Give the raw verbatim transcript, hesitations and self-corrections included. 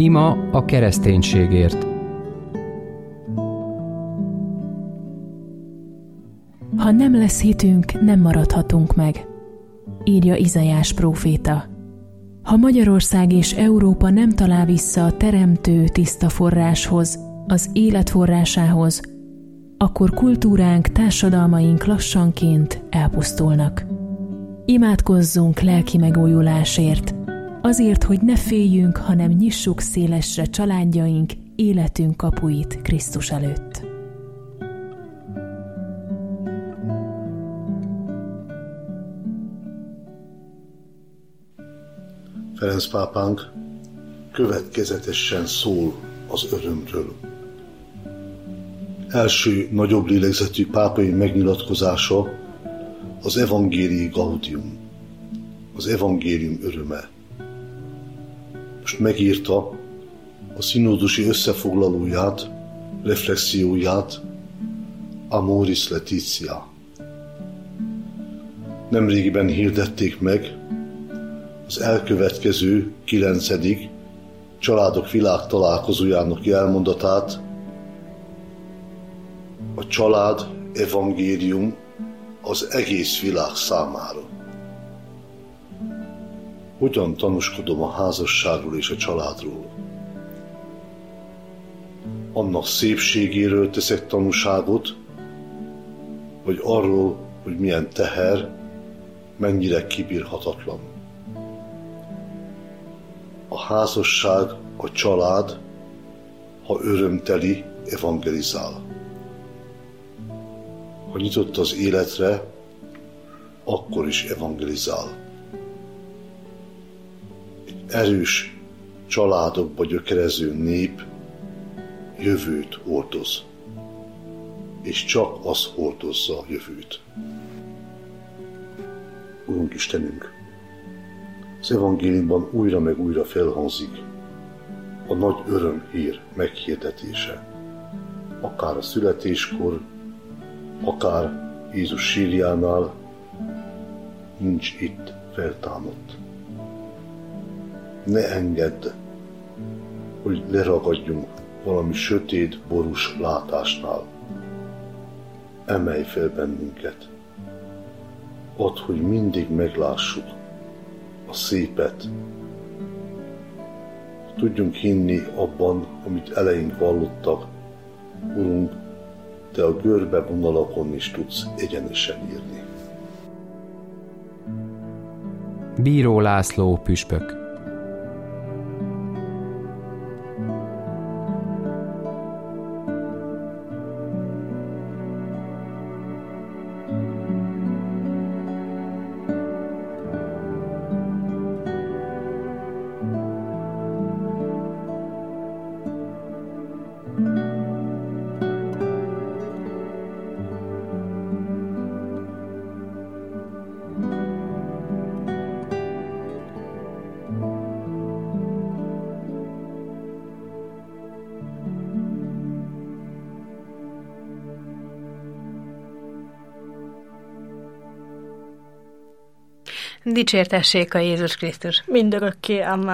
Ima a kereszténységért. Ha nem lesz hitünk, nem maradhatunk meg, írja Izaiás próféta. Ha Magyarország és Európa nem talál vissza a teremtő tiszta forráshoz, az élet forrásához, akkor kultúránk, társadalmaink lassanként elpusztulnak. Imádkozzunk lelki megújulásért, azért, hogy ne féljünk, hanem nyissuk szélesre családjaink, életünk kapuit Krisztus előtt. Ferenc pápánk következetesen szól az örömről. Első nagyobb lélegzetű pápai megnyilatkozása az Evangelii Gaudium, az evangélium öröme. Most megírta a színódusi összefoglalóját, reflexióját, Amoris Laetitia. Nemrégiben hirdették meg az elkövetkező kilencedik Családok Világtalálkozójának jelmondatát, a család evangélium az egész világ számára. Hogyan tanúskodom a házasságról és a családról? Annak szépségéről teszek tanúságot, vagy arról, hogy milyen teher, mennyire kibírhatatlan. A házasság, a család, ha örömteli, evangelizál. Ha nyitott az életre, akkor is evangelizál. Egy erős családokba gyökerező nép jövőt hordoz, és csak az hordozza a jövőt. Urunk Istenünk, az evangéliumban újra meg újra felhangzik a nagy örömhír meghirdetése. Akár a születéskor, akár Jézus sírjánál, nincs itt feltámadt. Ne engedd, hogy leragadjunk valami sötét, borús látásnál. Emelj fel bennünket. Add, hogy mindig meglássuk a szépet. Tudjunk hinni abban, amit eleink vallottak. Urunk, Te a görbe vonalakon is tudsz egyenesen írni. Bíró László püspök. Dicsértessék a Jézus Krisztus. Mindörökké, amen.